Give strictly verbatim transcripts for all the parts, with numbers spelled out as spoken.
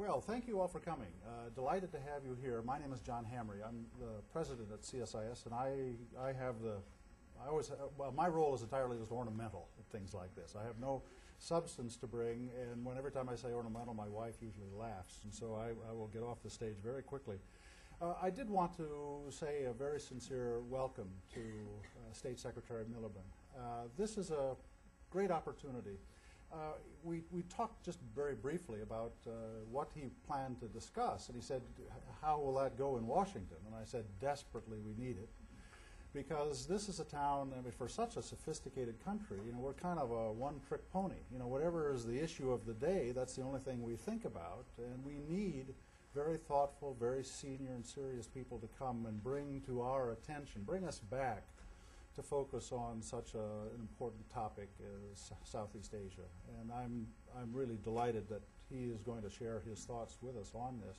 Well, thank you all for coming. Uh, delighted to have you here. My name is John Hamre. I'm the president at C S I S, and I, I have the, I always, have, well, my role is entirely just ornamental at things like this. I have no substance to bring, and when every time I say ornamental, my wife usually laughs, and so I, I will get off the stage very quickly. Uh, I did want to say a very sincere welcome to uh, State Secretary Miliband. Uh, this is a great opportunity. Uh, we, we talked just very briefly about uh, what he planned to discuss, and he said, how will that go in Washington? And I said, desperately we need it, because this is a town, I mean, for such a sophisticated country, you know, we're kind of a one-trick pony. You know, whatever is the issue of the day, that's the only thing we think about, and we need very thoughtful, very senior and serious people to come and bring to our attention, bring us back to focus on such a, an important topic as Southeast Asia. And I'm, I'm really delighted that he is going to share his thoughts with us on this.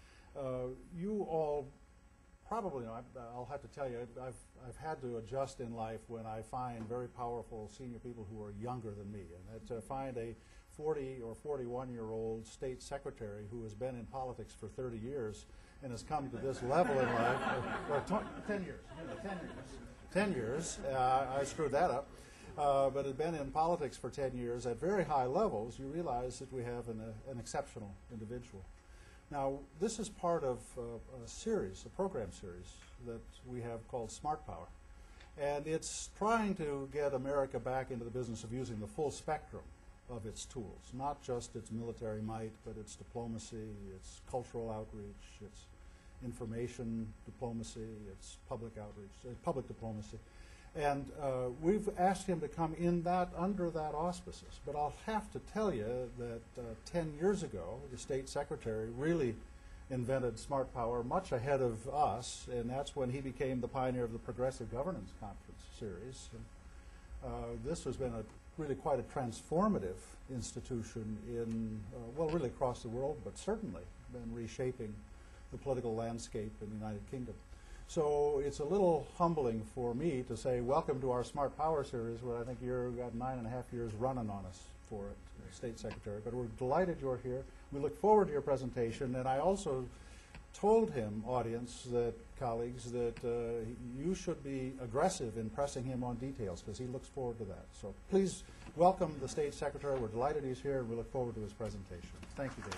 Uh, you all probably know, I, I'll have to tell you, I've, I've had to adjust in life when I find very powerful senior people who are younger than me. And to find a forty or forty-one year old state secretary who has been in politics for thirty years and has come to this level in life, or, or ten years, ten years. ten years, uh, I screwed that up, uh, but had been in politics for ten years at very high levels, you realize that we have an, uh, an exceptional individual. Now, this is part of uh, a series, a program series that we have called Smart Power. And it's trying to get America back into the business of using the full spectrum of its tools, not just its military might, but its diplomacy, its cultural outreach, its information diplomacy, it's public outreach, uh, public diplomacy. And uh, we've asked him to come in that, under that auspices. But I'll have to tell you that uh, ten years ago, the state secretary really invented Smart Power much ahead of us, and that's when he became the pioneer of the Progressive Governance Conference series. And, uh, this has been a really quite a transformative institution in, uh, well, really across the world, but certainly been reshaping the political landscape in the United Kingdom. So it's a little humbling for me to say, welcome to our Smart Power series, where I think you've got nine and a half years running on us for it, State Secretary. But we're delighted you're here. We look forward to your presentation. And I also told him, audience, that colleagues, that uh, you should be aggressive in pressing him on details, because he looks forward to that. So please welcome the State Secretary. We're delighted he's here, and we look forward to his presentation. Thank you, David.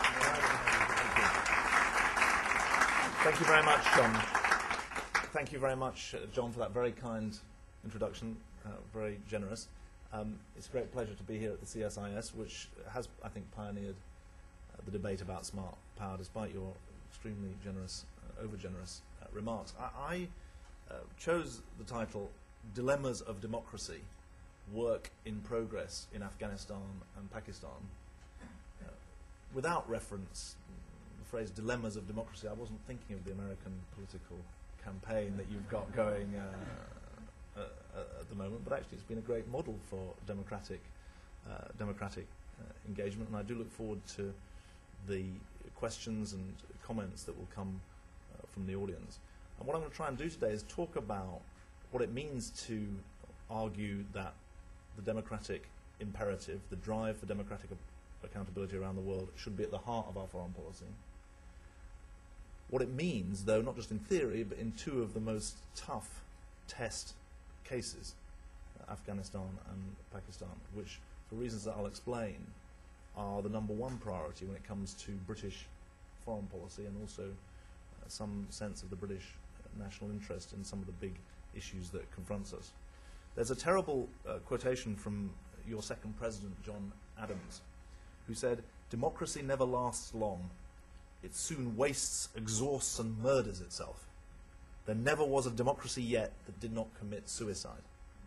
Thank you very much, John. Thank you very much, uh, John, for that very kind introduction, uh, very generous. Um, it's a great pleasure to be here at the C S I S, which has, I think, pioneered uh, the debate about smart power, despite your extremely generous, uh, over-generous uh, remarks. I, I uh, chose the title, Dilemmas of Democracy, Work in Progress in Afghanistan and Pakistan, uh, without reference. The phrase dilemmas of democracy, I wasn't thinking of the American political campaign that you've got going uh, uh, uh, at the moment, but actually it's been a great model for democratic uh, democratic uh, engagement, and I do look forward to the questions and comments that will come uh, from the audience. And what I'm going to try and do today is talk about what it means to argue that the democratic imperative, the drive for democratic accountability around the world, should be at the heart of our foreign policy. What it means, though, not just in theory, but in two of the most tough test cases, uh, Afghanistan and Pakistan, which, for reasons that I'll explain, are the number one priority when it comes to British foreign policy, and also uh, some sense of the British uh, national interest in some of the big issues that confronts us. There's a terrible uh, quotation from your second president, John Adams, who said, "Democracy never lasts long. It soon wastes, exhausts, and murders itself. There never was a democracy yet that did not commit suicide."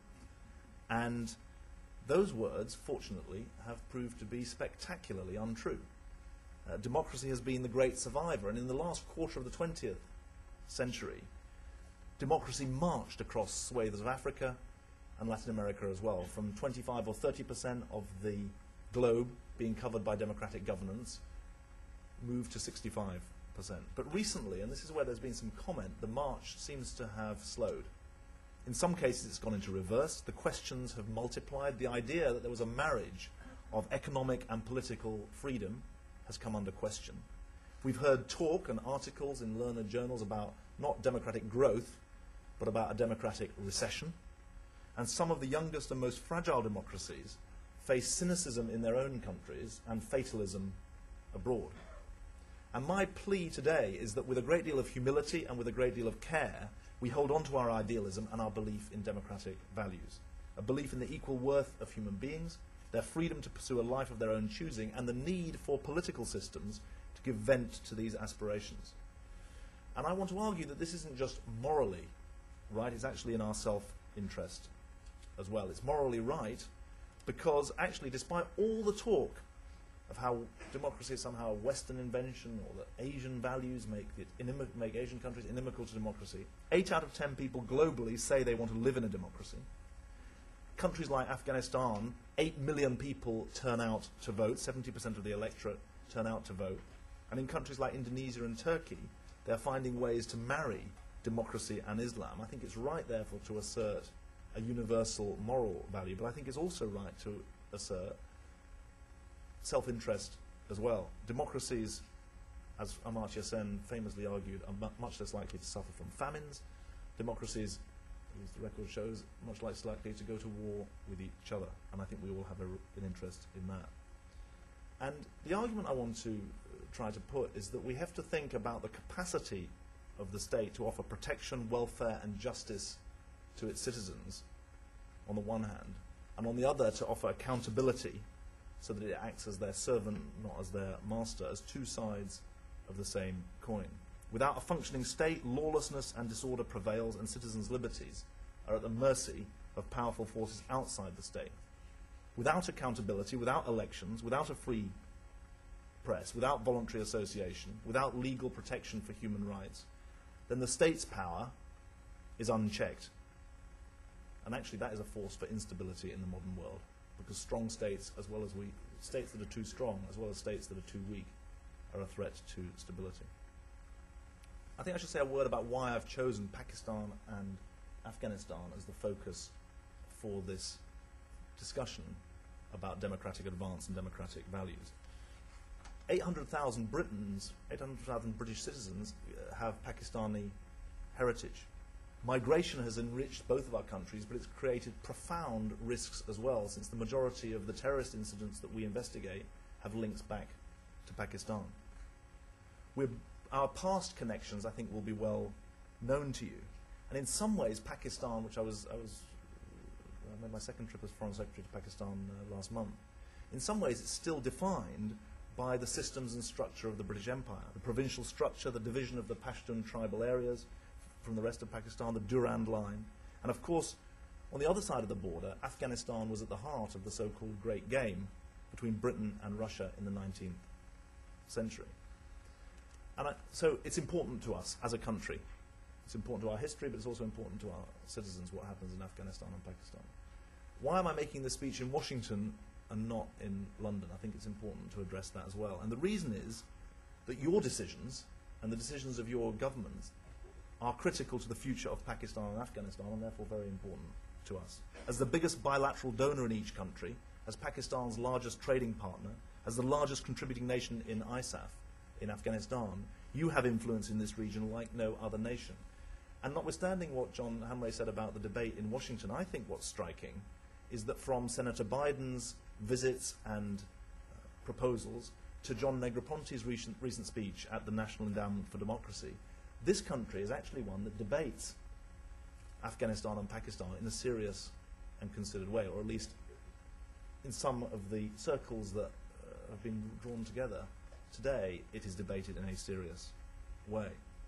And those words, fortunately, have proved to be spectacularly untrue. Uh, democracy has been the great survivor, and in the last quarter of the twentieth century, democracy marched across swathes of Africa and Latin America as well, from twenty-five or thirty percent of the globe being covered by democratic governance, moved to sixty-five percent. But recently, and this is where there's been some comment, the march seems to have slowed. In some cases it's gone into reverse. The questions have multiplied. The idea that there was a marriage of economic and political freedom has come under question. We've heard talk and articles in learned journals about not democratic growth, but about a democratic recession. And some of the youngest and most fragile democracies face cynicism in their own countries and fatalism abroad. And my plea today is that with a great deal of humility and with a great deal of care, we hold on to our idealism and our belief in democratic values, a belief in the equal worth of human beings, their freedom to pursue a life of their own choosing, and the need for political systems to give vent to these aspirations. And I want to argue that this isn't just morally right, it's actually in our self-interest as well. It's morally right because actually, despite all the talk of how democracy is somehow a Western invention or that Asian values make, it inimi make Asian countries inimical to democracy, eight out of ten people globally say they want to live in a democracy. Countries like Afghanistan, eight million people turn out to vote, seventy percent of the electorate turn out to vote. And in countries like Indonesia and Turkey, they're finding ways to marry democracy and Islam. I think it's right, therefore, to assert a universal moral value, but I think it's also right to assert self-interest as well. Democracies, as Amartya Sen famously argued, are mu much less likely to suffer from famines. Democracies, as the record shows, much less likely to go to war with each other, and I think we all have a, an interest in that. And the argument I want to uh, try to put is that we have to think about the capacity of the state to offer protection, welfare, and justice to its citizens, on the one hand, and on the other to offer accountability so that it acts as their servant, not as their master, as two sides of the same coin. Without a functioning state, lawlessness and disorder prevails, and citizens' liberties are at the mercy of powerful forces outside the state. Without accountability, without elections, without a free press, without voluntary association, without legal protection for human rights, then the state's power is unchecked. And actually that is a force for instability in the modern world, because strong states, as well as weak, states that are too strong, as well as states that are too weak, are a threat to stability. I think I should say a word about why I've chosen Pakistan and Afghanistan as the focus for this discussion about democratic advance and democratic values. eight hundred thousand Britons, eight hundred thousand British citizens uh, have Pakistani heritage. Migration has enriched both of our countries, but it's created profound risks as well, since the majority of the terrorist incidents that we investigate have links back to Pakistan. We're, our past connections, I think, will be well known to you. And in some ways, Pakistan, which I was, I was, I made my second trip as Foreign Secretary to Pakistan uh, last month, in some ways it's still defined by the systems and structure of the British Empire. The provincial structure, the division of the Pashtun tribal areas from the rest of Pakistan, the Durand Line. And of course, on the other side of the border, Afghanistan was at the heart of the so-called Great Game between Britain and Russia in the nineteenth century. And I, so it's important to us as a country. It's important to our history, but it's also important to our citizens what happens in Afghanistan and Pakistan. Why am I making this speech in Washington and not in London? I think it's important to address that as well. And the reason is that your decisions and the decisions of your governments are critical to the future of Pakistan and Afghanistan, and therefore very important to us. As the biggest bilateral donor in each country, as Pakistan's largest trading partner, as the largest contributing nation in I S A F in Afghanistan, you have influence in this region like no other nation. And notwithstanding what John Hamre said about the debate in Washington, I think what's striking is that from Senator Biden's visits and uh, proposals to John Negroponte's recent, recent speech at the National Endowment for Democracy, this country is actually one that debates Afghanistan and Pakistan in a serious and considered way, or at least in some of the circles that uh, have been drawn together today, it is debated in a serious way.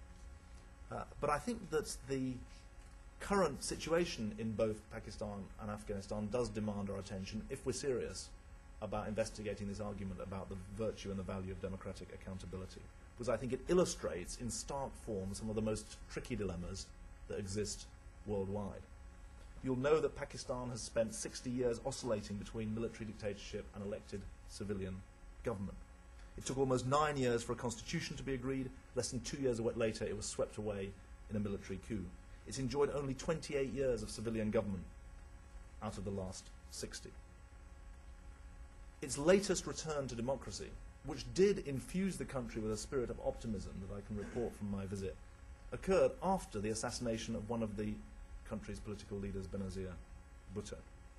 Uh, but I think that the current situation in both Pakistan and Afghanistan does demand our attention if we're serious about investigating this argument about the virtue and the value of democratic accountability. Because I think it illustrates in stark form some of the most tricky dilemmas that exist worldwide. You'll know that Pakistan has spent sixty years oscillating between military dictatorship and elected civilian government. It took almost nine years for a constitution to be agreed. Less than two years later, it was swept away in a military coup. It's enjoyed only twenty-eight years of civilian government out of the last sixty. Its latest return to democracy which did infuse the country with a spirit of optimism that I can report from my visit, occurred after the assassination of one of the country's political leaders, Benazir Bhutto.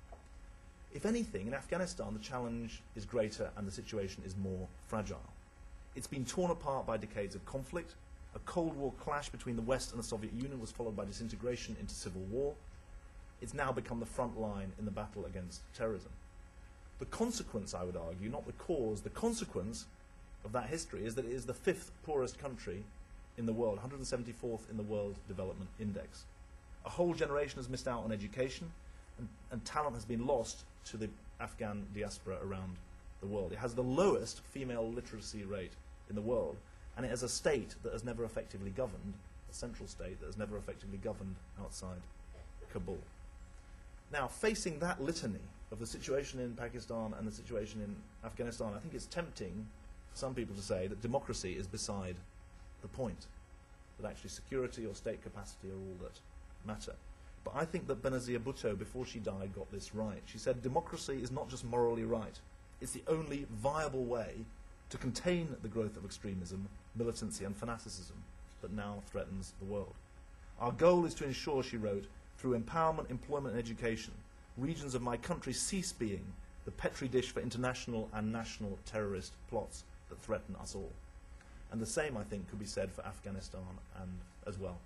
If anything, in Afghanistan, the challenge is greater and the situation is more fragile. It's been torn apart by decades of conflict. A Cold War clash between the West and the Soviet Union was followed by disintegration into civil war. It's now become the front line in the battle against terrorism. The consequence, I would argue, not the cause, the consequence of that history is that it is the fifth poorest country in the world, one hundred seventy-fourth in the World Development Index. A whole generation has missed out on education, and, and talent has been lost to the Afghan diaspora around the world. It has the lowest female literacy rate in the world, and it has a state that has never effectively governed, a central state that has never effectively governed outside Kabul. Now, facing that litany of the situation in Pakistan and the situation in Afghanistan, I think it's tempting for some people to say that democracy is beside the point, that actually security or state capacity are all that matter. But I think that Benazir Bhutto, before she died, got this right. She said democracy is not just morally right, it's the only viable way to contain the growth of extremism, militancy and fanaticism that now threatens the world. Our goal is to ensure, she wrote, through empowerment, employment and education, regions of my country cease being the petri dish for international and national terrorist plots that threaten us all. And the same, I think, could be said for Afghanistan and as well.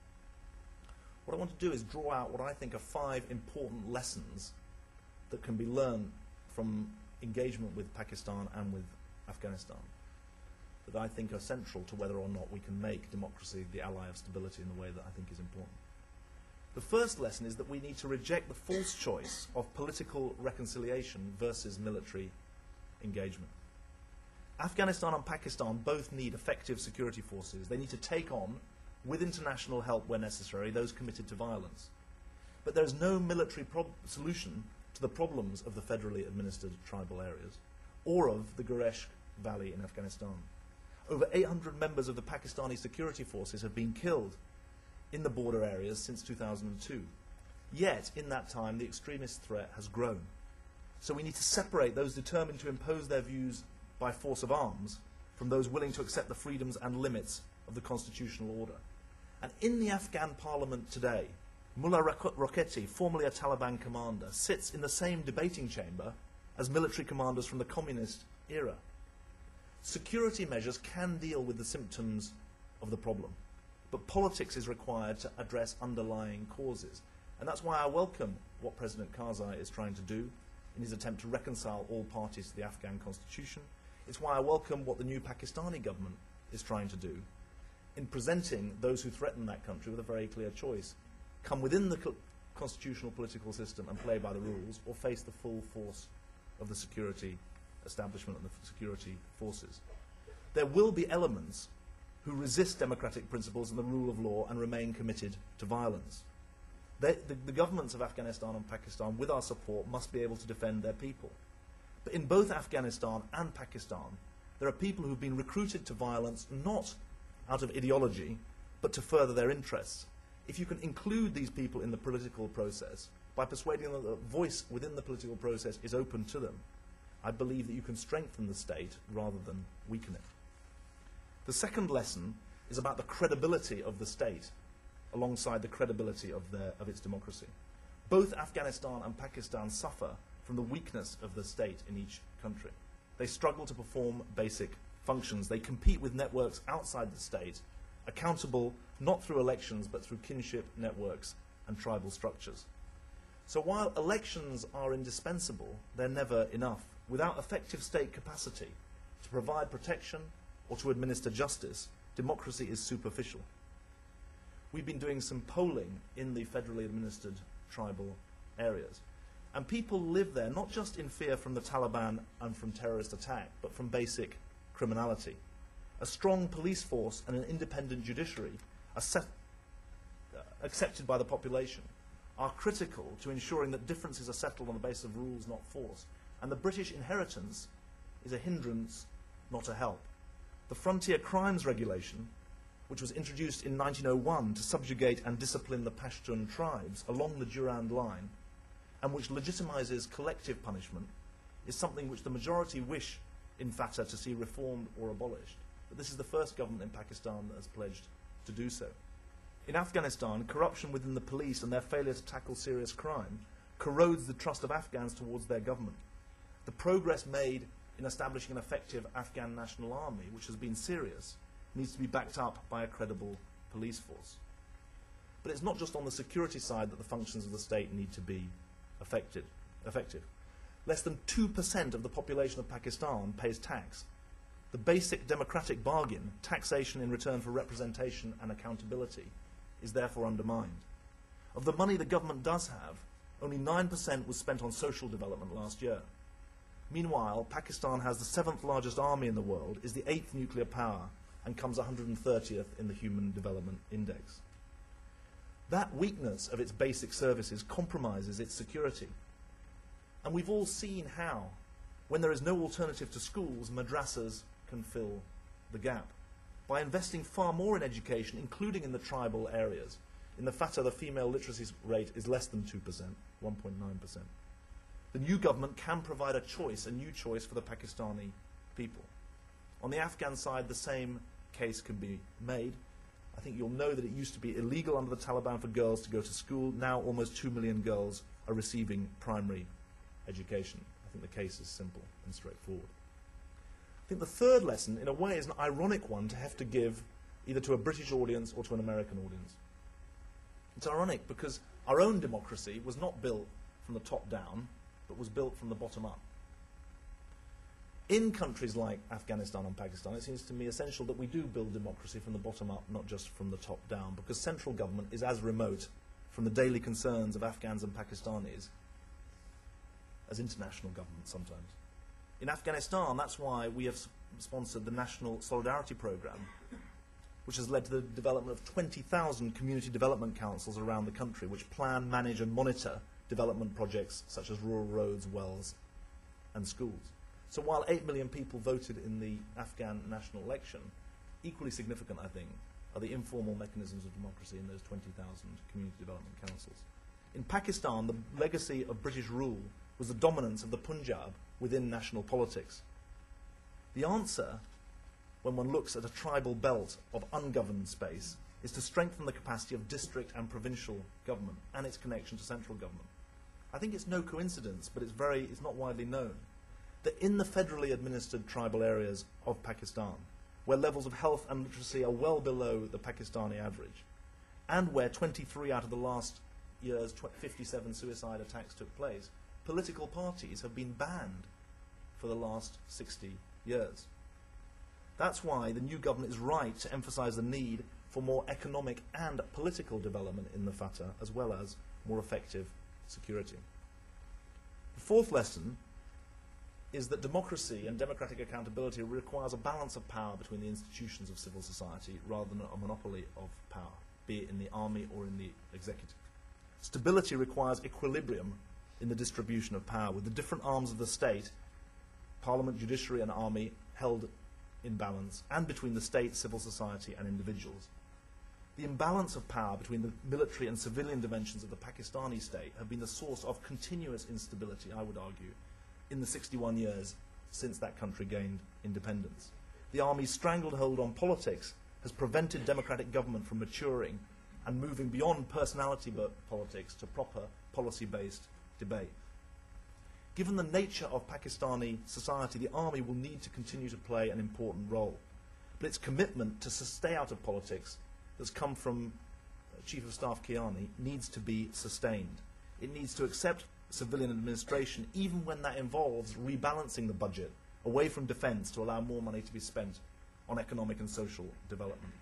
What I want to do is draw out what I think are five important lessons that can be learned from engagement with Pakistan and with Afghanistan that I think are central to whether or not we can make democracy the ally of stability in the way that I think is important. The first lesson is that we need to reject the false choice of political reconciliation versus military engagement. Afghanistan and Pakistan both need effective security forces. They need to take on, with international help where necessary, those committed to violence. But there is no military prob solution to the problems of the federally administered tribal areas or of the Gurezh Valley in Afghanistan. Over eight hundred members of the Pakistani security forces have been killed in the border areas since two thousand two. Yet, in that time, the extremist threat has grown. So we need to separate those determined to impose their views by force of arms from those willing to accept the freedoms and limits of the constitutional order. And in the Afghan parliament today, Mullah Rocketi, formerly a Taliban commander, sits in the same debating chamber as military commanders from the communist era. Security measures can deal with the symptoms of the problem, but politics is required to address underlying causes. And that's why I welcome what President Karzai is trying to do in his attempt to reconcile all parties to the Afghan constitution. It's why I welcome what the new Pakistani government is trying to do in presenting those who threaten that country with a very clear choice. Come within the co constitutional political system and play by the rules, or face the full force of the security establishment and the security forces. There will be elements who resist democratic principles and the rule of law and remain committed to violence. They, the, the governments of Afghanistan and Pakistan, with our support, must be able to defend their people. But in both Afghanistan and Pakistan, there are people who've been recruited to violence not out of ideology, but to further their interests. If you can include these people in the political process, by persuading them that the voice within the political process is open to them, I believe that you can strengthen the state rather than weaken it. The second lesson is about the credibility of the state alongside the credibility of, their, of its democracy. Both Afghanistan and Pakistan suffer from the weakness of the state in each country. They struggle to perform basic functions. They compete with networks outside the state, accountable not through elections but through kinship networks and tribal structures. So while elections are indispensable, they're never enough. Without effective state capacity to provide protection or to administer justice, democracy is superficial. We've been doing some polling in the federally administered tribal areas. And people live there not just in fear from the Taliban and from terrorist attack, but from basic criminality. A strong police force and an independent judiciary are set, uh, accepted by the population, are critical to ensuring that differences are settled on the basis of rules, not force. And the British inheritance is a hindrance, not a help. The Frontier Crimes Regulation, which was introduced in nineteen oh one to subjugate and discipline the Pashtun tribes along the Durand Line, and which legitimizes collective punishment, is something which the majority wish in Fatah to see reformed or abolished, but this is the first government in Pakistan that has pledged to do so. In Afghanistan, corruption within the police and their failure to tackle serious crime corrodes the trust of Afghans towards their government. The progress made in establishing an effective Afghan national army, which has been serious, needs to be backed up by a credible police force. But it's not just on the security side that the functions of the state need to be effective. effective. Less than two percent of the population of Pakistan pays tax. The basic democratic bargain, taxation in return for representation and accountability, is therefore undermined. Of the money the government does have, only nine percent was spent on social development last year. Meanwhile, Pakistan has the seventh largest army in the world, is the eighth nuclear power, and comes one hundred thirtieth in the Human Development Index. That weakness of its basic services compromises its security. And we've all seen how, when there is no alternative to schools, madrasas can fill the gap. By investing far more in education, including in the tribal areas. In the Fatah, the female literacy rate is less than two percent, one point nine percent. The new government can provide a choice, a new choice for the Pakistani people. On the Afghan side, the same case can be made. I think you'll know that it used to be illegal under the Taliban for girls to go to school. Now almost two million girls are receiving primary education. I think the case is simple and straightforward. I think the third lesson, in a way, is an ironic one to have to give either to a British audience or to an American audience. It's ironic because our own democracy was not built from the top down, but was built from the bottom up. In countries like Afghanistan and Pakistan, it seems to me essential that we do build democracy from the bottom up, not just from the top down, because central government is as remote from the daily concerns of Afghans and Pakistanis as international government sometimes. In Afghanistan, that's why we have sponsored the National Solidarity Programme, which has led to the development of twenty thousand community development councils around the country, which plan, manage and monitor development projects such as rural roads, wells and schools. So while eight million people voted in the Afghan national election, equally significant, I think, are the informal mechanisms of democracy in those twenty thousand community development councils. In Pakistan, the legacy of British rule was the dominance of the Punjab within national politics. The answer, when one looks at a tribal belt of ungoverned space, is to strengthen the capacity of district and provincial government and its connection to central government. I think it's no coincidence, but it's very, it's not widely known, that in the federally administered tribal areas of Pakistan, where levels of health and literacy are well below the Pakistani average, and where twenty-three out of the last year's fifty-seven suicide attacks took place, political parties have been banned for the last sixty years. That's why the new government is right to emphasize the need for more economic and political development in the Fatah, as well as more effective security. The fourth lesson is that democracy and democratic accountability requires a balance of power between the institutions of civil society rather than a monopoly of power, be it in the army or in the executive. Stability requires equilibrium in the distribution of power, with the different arms of the state, parliament, judiciary and army, held in balance, and between the state, civil society and individuals. The imbalance of power between the military and civilian dimensions of the Pakistani state have been the source of continuous instability, I would argue, in the sixty-one years since that country gained independence. The army's stranglehold on politics has prevented democratic government from maturing and moving beyond personality politics to proper policy-based debate. Given the nature of Pakistani society, the army will need to continue to play an important role. But its commitment to stay out of politics that's come from Chief of Staff Kiani needs to be sustained. It needs to accept civilian administration, even when that involves rebalancing the budget away from defence to allow more money to be spent on economic and social development.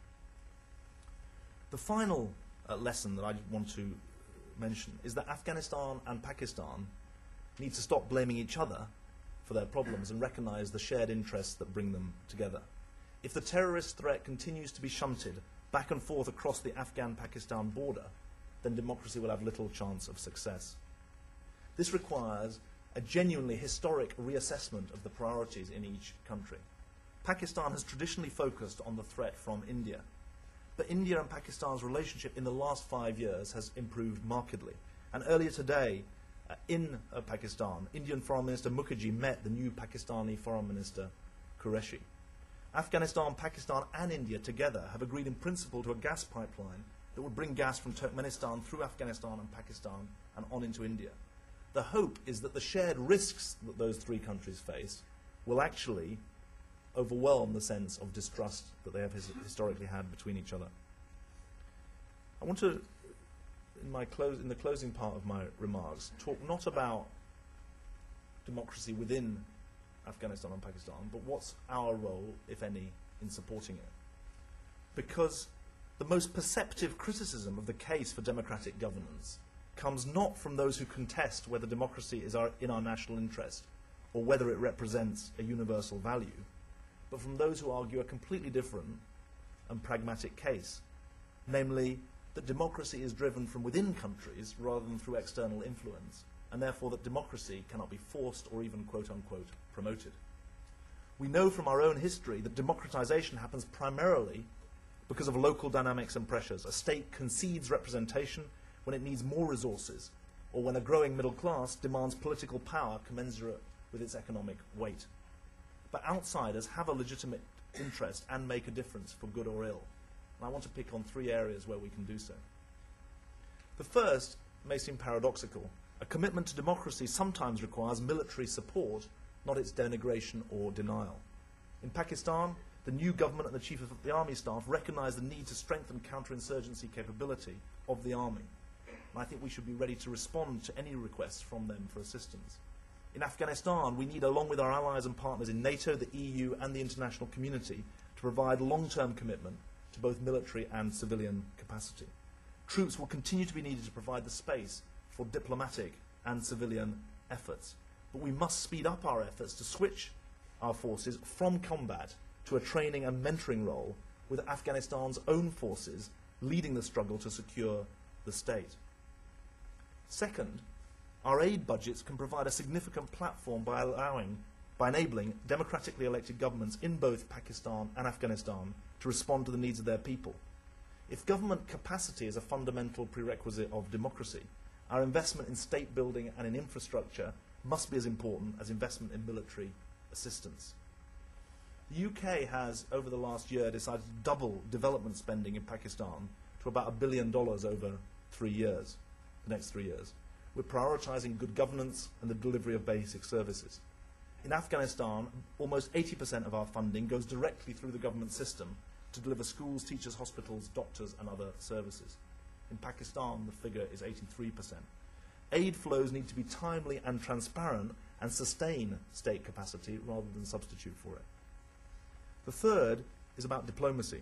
The final uh, lesson that I want to mention is that Afghanistan and Pakistan need to stop blaming each other for their problems and recognise the shared interests that bring them together. If the terrorist threat continues to be shunted back and forth across the Afghan-Pakistan border, then democracy will have little chance of success. This requires a genuinely historic reassessment of the priorities in each country. Pakistan has traditionally focused on the threat from India, but India and Pakistan's relationship in the last five years has improved markedly. And earlier today, uh, in uh, Pakistan. Indian Foreign Minister Mukherjee met the new Pakistani Foreign Minister Qureshi. Afghanistan, Pakistan and India together have agreed in principle to a gas pipeline that would bring gas from Turkmenistan through Afghanistan and Pakistan and on into India. The hope is that the shared risks that those three countries face will actually overwhelm the sense of distrust that they have his historically had between each other. I want to, in, my close, in the closing part of my remarks, talk not about democracy within Afghanistan and Pakistan, but what's our role, if any, in supporting it. Because the most perceptive criticism of the case for democratic governance comes not from those who contest whether democracy is our, in our national interest or whether it represents a universal value, but from those who argue a completely different and pragmatic case, namely that democracy is driven from within countries rather than through external influence, and therefore that democracy cannot be forced or even quote-unquote promoted. We know from our own history that democratization happens primarily because of local dynamics and pressures. A state concedes representation when it needs more resources, or when a growing middle class demands political power commensurate with its economic weight. But outsiders have a legitimate interest and make a difference for good or ill. And I want to pick on three areas where we can do so. The first may seem paradoxical. A commitment to democracy sometimes requires military support, not its denigration or denial. In Pakistan, the new government and the chief of the army staff recognize the need to strengthen counterinsurgency capability of the army. And I think we should be ready to respond to any requests from them for assistance. In Afghanistan, we need, along with our allies and partners in NATO, the E U, and the international community, to provide long-term commitment to both military and civilian capacity. Troops will continue to be needed to provide the space for diplomatic and civilian efforts. But we must speed up our efforts to switch our forces from combat to a training and mentoring role, with Afghanistan's own forces leading the struggle to secure the state. Second, our aid budgets can provide a significant platform by allowing, by enabling democratically elected governments in both Pakistan and Afghanistan to respond to the needs of their people. If government capacity is a fundamental prerequisite of democracy, our investment in state building and in infrastructure must be as important as investment in military assistance. The U K has, over the last year, decided to double development spending in Pakistan to about a billion dollars over three years, the next three years. We're prioritising good governance and the delivery of basic services. In Afghanistan, almost eighty percent of our funding goes directly through the government system to deliver schools, teachers, hospitals, doctors and other services. In Pakistan, the figure is eighty-three percent. Aid flows need to be timely and transparent and sustain state capacity rather than substitute for it. The third is about diplomacy.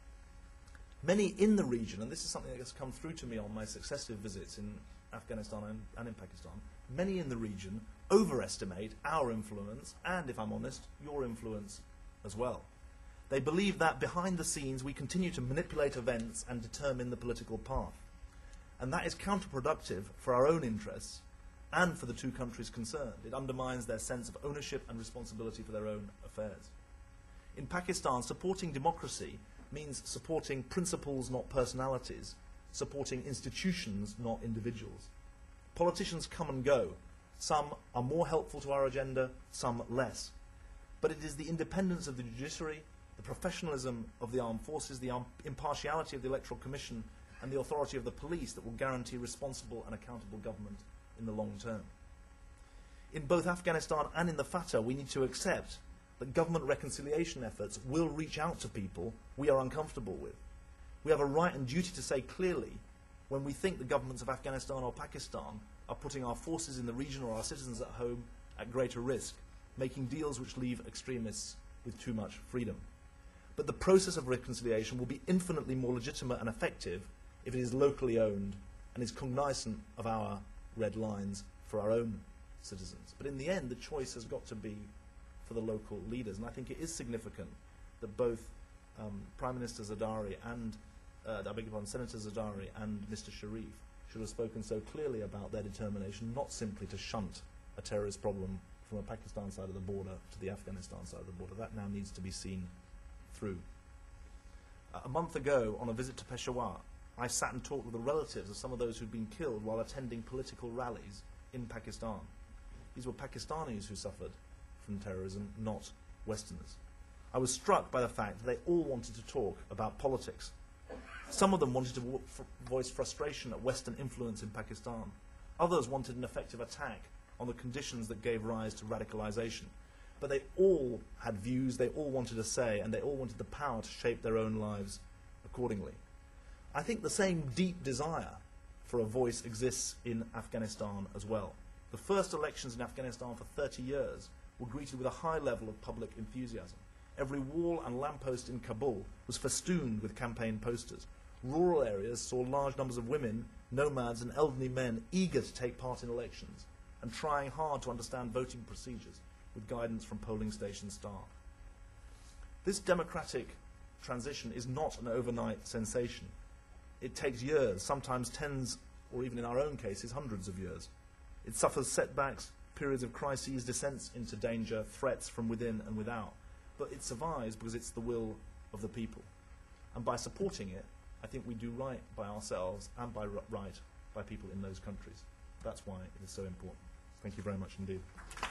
Many in the region, and this is something that has come through to me on my successive visits in Afghanistan and, and in Pakistan, many in the region overestimate our influence and, if I'm honest, your influence as well. They believe that behind the scenes we continue to manipulate events and determine the political path. And that is counterproductive for our own interests and for the two countries concerned. It undermines their sense of ownership and responsibility for their own affairs. In Pakistan, supporting democracy means supporting principles, not personalities, supporting institutions, not individuals. Politicians come and go. Some are more helpful to our agenda, some less. But it is the independence of the judiciary, the professionalism of the armed forces, the impartiality of the Electoral Commission, and the authority of the police that will guarantee responsible and accountable government in the long term. In both Afghanistan and in the Fatah, we need to accept that government reconciliation efforts will reach out to people we are uncomfortable with. We have a right and duty to say clearly when we think the governments of Afghanistan or Pakistan are putting our forces in the region or our citizens at home at greater risk, making deals which leave extremists with too much freedom. But the process of reconciliation will be infinitely more legitimate and effective if it is locally owned and is cognizant of our red lines for our own citizens. But in the end, the choice has got to be for the local leaders. And I think it is significant that both um, Prime Minister Zardari and, uh, I beg your pardon, Senator Zardari and Mister Sharif should have spoken so clearly about their determination not simply to shunt a terrorist problem from the Pakistan side of the border to the Afghanistan side of the border. That now needs to be seen through. Uh, a month ago, on a visit to Peshawar, I sat and talked with the relatives of some of those who'd been killed while attending political rallies in Pakistan. These were Pakistanis who suffered from terrorism, not Westerners. I was struck by the fact that they all wanted to talk about politics. Some of them wanted to w- f- voice frustration at Western influence in Pakistan. Others wanted an effective attack on the conditions that gave rise to radicalization. But they all had views, they all wanted a say, and they all wanted the power to shape their own lives accordingly. I think the same deep desire for a voice exists in Afghanistan as well. The first elections in Afghanistan for thirty years were greeted with a high level of public enthusiasm. Every wall and lamppost in Kabul was festooned with campaign posters. Rural areas saw large numbers of women, nomads and elderly men eager to take part in elections and trying hard to understand voting procedures with guidance from polling station staff. This democratic transition is not an overnight sensation. It takes years, sometimes tens, or even in our own cases, hundreds of years. It suffers setbacks, periods of crises, descents into danger, threats from within and without. But it survives because it's the will of the people. And by supporting it, I think we do right by ourselves and by r- right by people in those countries. That's why it is so important. Thank you very much indeed.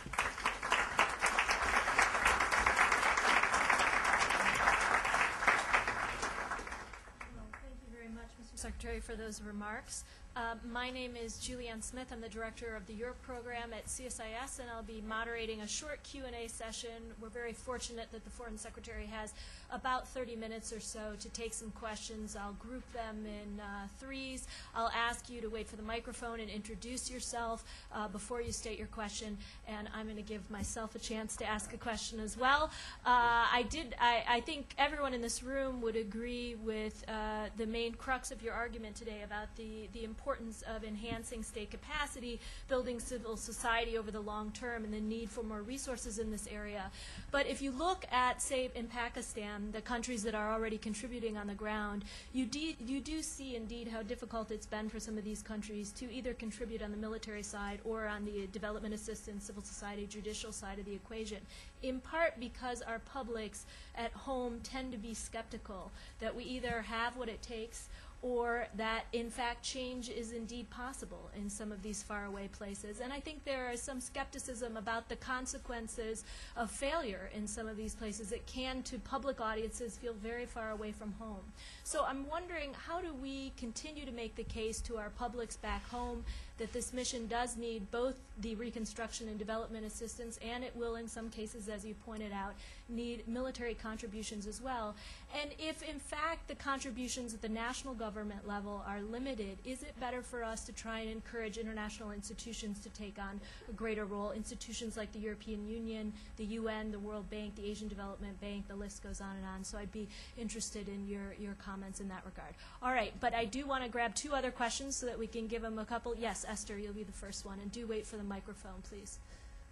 Secretary, for those remarks. Uh, my name is Julianne Smith. I'm the Director of the Europe Program at C S I S, and I'll be moderating a short Q and A session. We're very fortunate that the Foreign Secretary has about thirty minutes or so to take some questions. I'll group them in uh, threes. I'll ask you to wait for the microphone and introduce yourself uh, before you state your question, and I'm going to give myself a chance to ask a question as well. Uh, I did. I, I think everyone in this room would agree with uh, the main crux of your argument today about the, the importance of enhancing state capacity, building civil society over the long term, and the need for more resources in this area. But if you look at, say, in Pakistan, the countries that are already contributing on the ground, you, de- you do see indeed how difficult it's been for some of these countries to either contribute on the military side or on the development assistance, civil society, judicial side of the equation, in part because our publics at home tend to be skeptical that we either have what it takes or that, in fact, change is indeed possible in some of these faraway places. And I think there is some skepticism about the consequences of failure in some of these places. It can, to public audiences, feel very far away from home. So I'm wondering, how do we continue to make the case to our publics back home that this mission does need both the reconstruction and development assistance, and it will, in some cases, as you pointed out, need military contributions as well? And if, in fact, the contributions at the national government level are limited, is it better for us to try and encourage international institutions to take on a greater role, institutions like the European Union, the U N, the World Bank, the Asian Development Bank, the list goes on and on. So I'd be interested in your, your comments in that regard. All right, but I do want to grab two other questions so that we can give them a couple. Yes, Esther, you'll be the first one, and do wait for the microphone, please.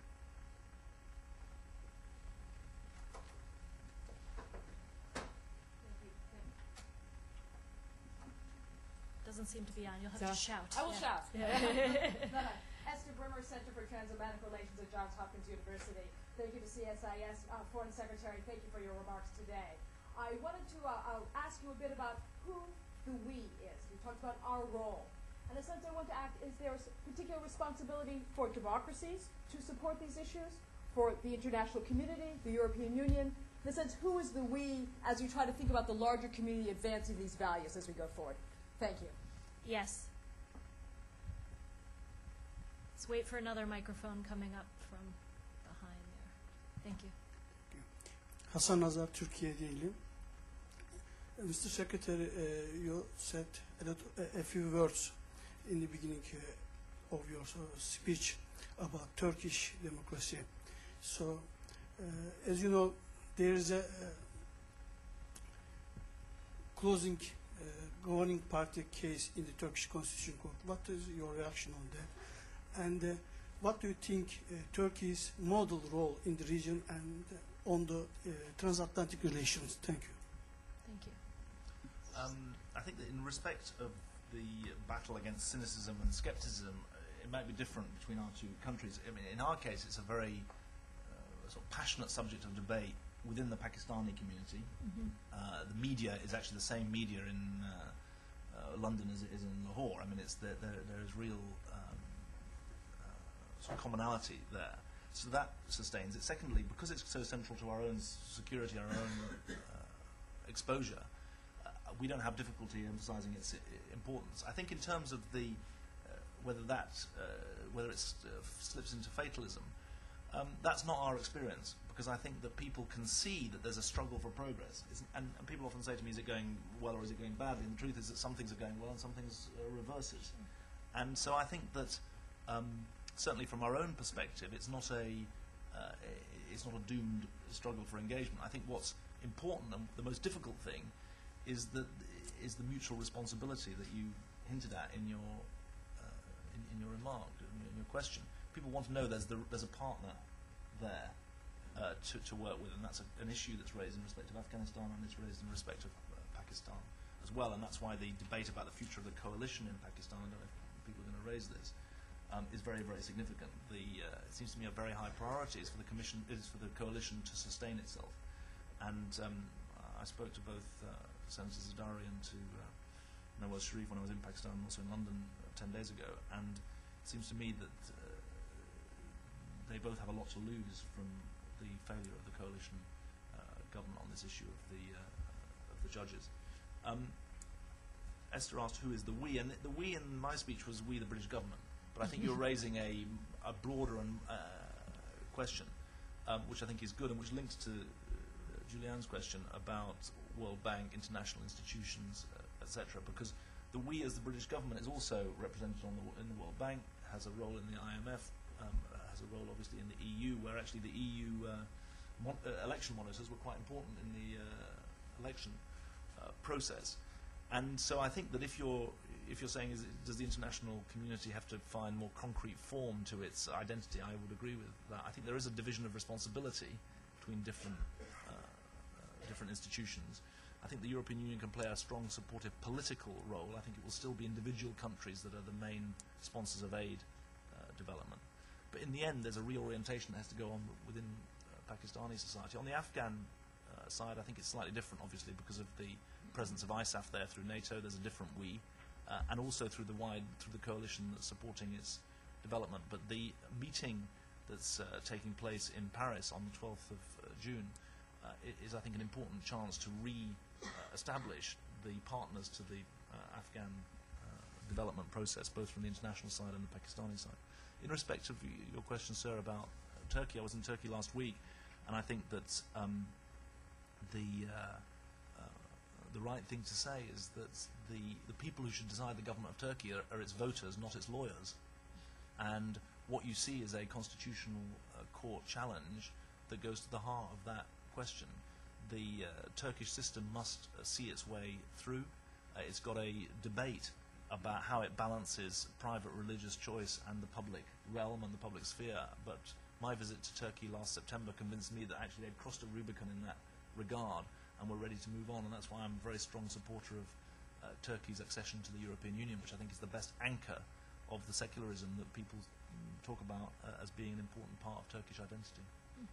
Doesn't seem to be on. You'll have So, to shout. I will Yeah. shout. No, no. Esther Brimmer, Center for Transatlantic Relations at Johns Hopkins University. Thank you to C S I S, uh, Foreign Secretary. Thank you for your remarks today. I wanted to uh, uh, ask you a bit about who the we is. You talked about our role. In a sense, I want to ask, is there a particular responsibility for democracies to support these issues, for the international community, the European Union? In a sense, who is the we as you try to think about the larger community advancing these values as we go forward? Thank you. Yes. Let's wait for another microphone coming up from behind there. Thank you. Hasan Azar, Türkiye değilim. Mister Secretary, uh, you said a, lot, a few words in the beginning uh, of your uh, speech about Turkish democracy. So, uh, as you know, there is a uh, closing uh, governing party case in the Turkish Constitution Court. What is your reaction on that? And uh, what do you think uh, Turkey's model role in the region and uh, on the uh, transatlantic relations? Thank you. Thank you. Um, I think that in respect of the battle against cynicism and skepticism, uh, it might be different between our two countries. I mean, in our case, it's a very uh, sort of passionate subject of debate within the Pakistani community. Mm-hmm. Uh, the media is actually the same media in uh, uh, London as it is in Lahore. I mean, it's the, the, there is real um, uh, commonality there. So that sustains it. Secondly, because it's so central to our own security, our own uh, exposure, uh, we don't have difficulty emphasizing its I- importance. I think in terms of the uh, whether that uh, whether it uh, slips into fatalism, um, that's not our experience, because I think that people can see that there's a struggle for progress. Isn't, and, and people often say to me, is it going well or is it going badly? And the truth is that some things are going well and some things uh, reverses. And so I think that um, certainly from our own perspective, it's not a uh, it's not a doomed struggle for engagement. I think what's important and the most difficult thing is that is the mutual responsibility that you hinted at in your uh, in, in your remark, in, in your question. People want to know there's the, there's a partner there uh, to, to work with, and that's a, an issue that's raised in respect of Afghanistan, and it's raised in respect of uh, Pakistan as well, and that's why the debate about the future of the coalition in Pakistan, I don't know if people are going to raise this, um, is very, very significant. The, uh, it seems to me a very high priority is for the commission, is for the coalition to sustain itself. And um, I spoke to both uh, Senator Zardari and to uh, Nawaz Sharif when I was in Pakistan and also in London uh, ten days ago, and it seems to me that uh, they both have a lot to lose from the failure of the coalition uh, government on this issue of the uh, of the judges. Um, Esther asked who is the we, and the we in my speech was we, the British government. But I think you're raising a, a broader and, uh, question, um, which I think is good and which links to uh, Julianne's question about World Bank, international institutions, uh, et cetera. Because the we as the British government is also represented on the, in the World Bank, has a role in the I M F, um, has a role obviously in the E U, where actually the E U uh, mon uh, election monitors were quite important in the uh, election uh, process. And so I think that if you're if you're saying is it, does the international community have to find more concrete form to its identity, I would agree with that. I think there is a division of responsibility between different uh, uh, different institutions. I think the European Union can play a strong supportive political role. I think it will still be individual countries that are the main sponsors of aid uh, development. But in the end, there's a reorientation that has to go on within uh, Pakistani society. On the Afghan uh, side, I think it's slightly different, obviously, because of the presence of I S A F there through NATO. There's a different we, uh, and also through the wide through the coalition that's supporting its development. But the meeting that's uh, taking place in Paris on the twelfth of uh, June uh, is, I think, an important chance to re-establish the partners to the uh, Afghan uh, development process, both from the international side and the Pakistani side. In respect of y your question, sir, about uh, Turkey, I was in Turkey last week, and I think that um, the uh, the right thing to say is that the, the people who should decide the government of Turkey are, are its voters, not its lawyers. And what you see is a constitutional uh, court challenge that goes to the heart of that question. The uh, Turkish system must uh, see its way through. Uh, it's got a debate about how it balances private religious choice and the public realm and the public sphere. But my visit to Turkey last September convinced me that actually they'd crossed a Rubicon in that regard, and we're ready to move on, and that's why I'm a very strong supporter of uh, Turkey's accession to the European Union, which I think is the best anchor of the secularism that people mm, talk about uh, as being an important part of Turkish identity. Mm.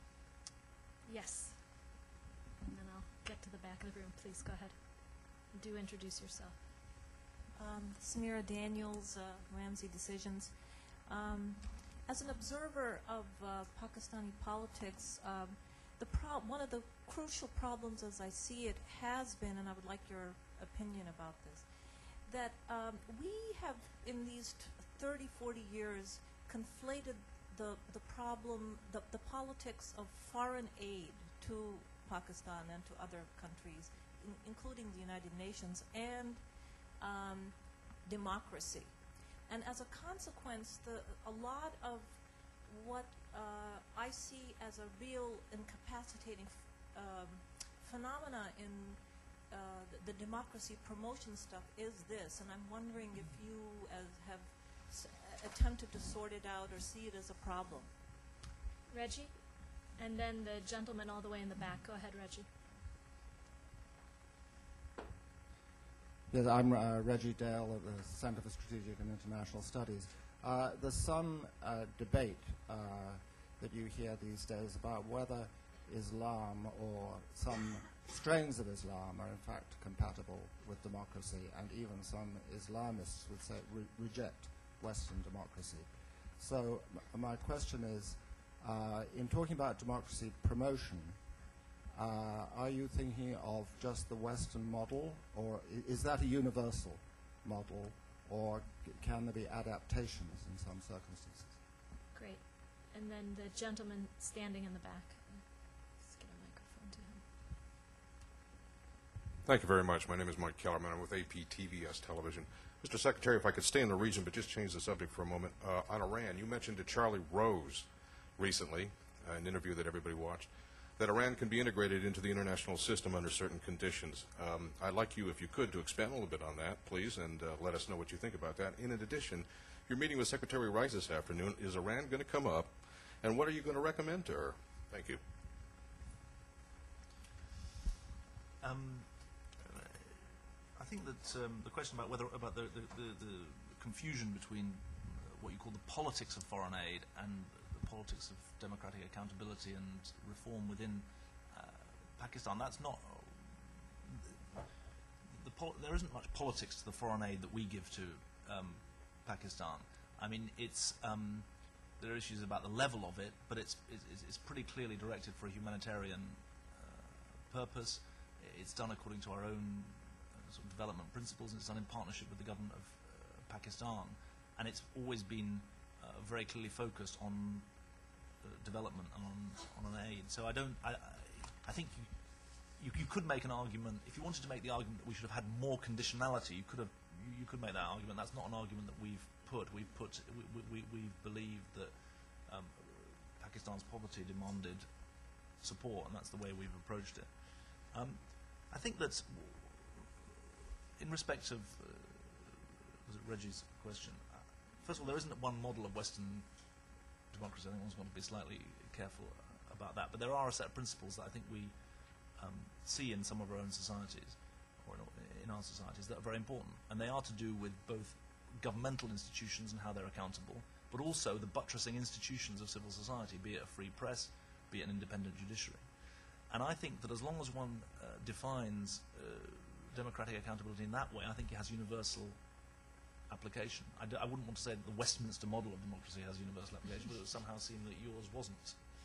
Yes. And then I'll get to the back of the room. Please go ahead. Do introduce yourself. Um, Samira Daniels, uh, Ramsey Decisions. Um, as an observer of uh, Pakistani politics, um, The pro one of the crucial problems as I see it has been, and I would like your opinion about this, that um, we have in these t thirty, forty years conflated the, the problem, the, the politics of foreign aid to Pakistan and to other countries, in, including the United Nations, and um, democracy. And as a consequence, the, a lot of what uh, I see as a real incapacitating f um, phenomena in uh, the, the democracy promotion stuff is this, and I'm wondering if you as have s attempted to sort it out or see it as a problem. Reggie? And then the gentleman all the way in the back. Go ahead, Reggie. Yes, I'm uh, Reggie Dale at the Center for Strategic and International Studies. Uh, there's some uh, debate uh, that you hear these days about whether Islam or some strains of Islam are in fact compatible with democracy, and even some Islamists would say re reject Western democracy. So m- my question is, uh, in talking about democracy promotion, uh, are you thinking of just the Western model, or i- is that a universal model, or c- can there be adaptations in some circumstances? Great. And then the gentleman standing in the back. Let's get a microphone to him. Thank you very much. My name is Mike Kellerman. I'm with A P T V S Television. Mister Secretary, if I could stay in the region but just change the subject for a moment. Uh, on Iran, you mentioned to Charlie Rose recently, uh, an interview that everybody watched, that Iran can be integrated into the international system under certain conditions. Um, I'd like you, if you could, to expand a little bit on that, please, and uh, let us know what you think about that. In addition, you're meeting with Secretary Rice this afternoon. Is Iran going to come up, and what are you going to recommend to her? Thank you. Um, I think that um, the question about whether about the, the, the, the confusion between uh, what you call the politics of foreign aid and the politics of democratic accountability and reform within uh, Pakistan, that's not the pol there isn't much politics to the foreign aid that we give to um, Pakistan. I mean, it's um, there are issues about the level of it, but it's it's, it's pretty clearly directed for a humanitarian uh, purpose. It's done according to our own uh, sort of development principles, and it's done in partnership with the government of uh, Pakistan. And it's always been uh, very clearly focused on uh, development and on, on an aid. So I don't. I, I think you, you you could make an argument if you wanted to make the argument that we should have had more conditionality. You could have. You, you could make that argument. That's not an argument that we've put. We've put. We we, we believe that um, Pakistan's poverty demanded support, and that's the way we've approached it. Um, I think that in respect of, uh, was it Reggie's question, uh, first of all, there isn't one model of Western democracy. I think one's got to be slightly careful uh, about that. But there are a set of principles that I think we um, see in some of our own societies, or in, in our societies, that are very important. And they are to do with both governmental institutions and how they're accountable, but also the buttressing institutions of civil society, be it a free press, be it an independent judiciary. And I think that as long as one uh, defines uh, democratic accountability in that way, I think it has universal application. I, d I wouldn't want to say that the Westminster model of democracy has universal application, but it would somehow seem that yours wasn't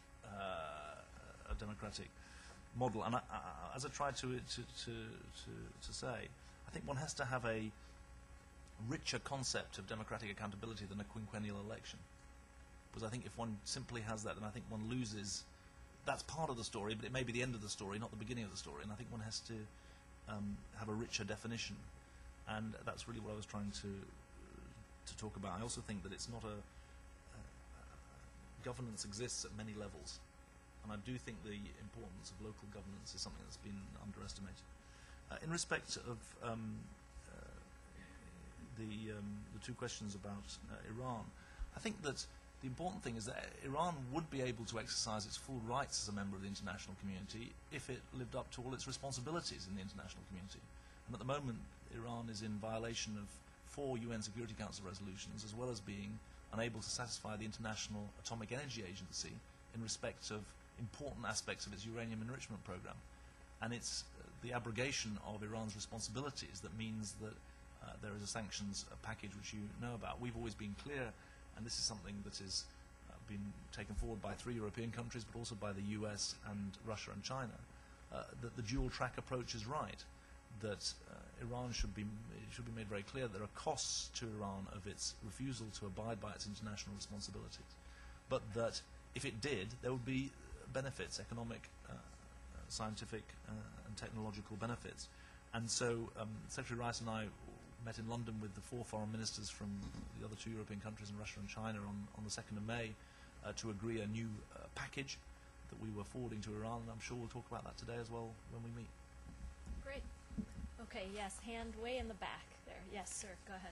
uh, a democratic model. And I, I, as I tried to, to, to, to, to say, I think one has to have a richer concept of democratic accountability than a quinquennial election. Because I think if one simply has that, then I think one loses. That's part of the story, but it may be the end of the story, not the beginning of the story. And I think one has to um, have a richer definition. And that's really what I was trying to to talk about. I also think that it's not a... Uh, governance exists at many levels. And I do think the importance of local governance is something that's been underestimated. Uh, in respect of um, uh, the, um, the two questions about uh, Iran, I think that the important thing is that Iran would be able to exercise its full rights as a member of the international community if it lived up to all its responsibilities in the international community. And at the moment, Iran is in violation of four U N Security Council resolutions, as well as being unable to satisfy the International Atomic Energy Agency in respect of important aspects of its uranium enrichment program. And it's uh, the abrogation of Iran's responsibilities that means that uh, there is a sanctions uh, package which you know about. We've always been clear, and this is something that has uh, been taken forward by three European countries, but also by the U S and Russia and China, uh, that the dual-track approach is right, that uh, Iran should be, it should be made very clear that there are costs to Iran of its refusal to abide by its international responsibilities, but that if it did, there would be benefits, economic, uh, uh, scientific, uh, and technological benefits. And so um, Secretary Rice and I met in London with the four foreign ministers from the other two European countries in Russia and China on, on the second of May uh, to agree a new uh, package that we were forwarding to Iran, and I'm sure we'll talk about that today as well when we meet. Great. Okay, yes, hand way in the back there. Yes, sir, go ahead.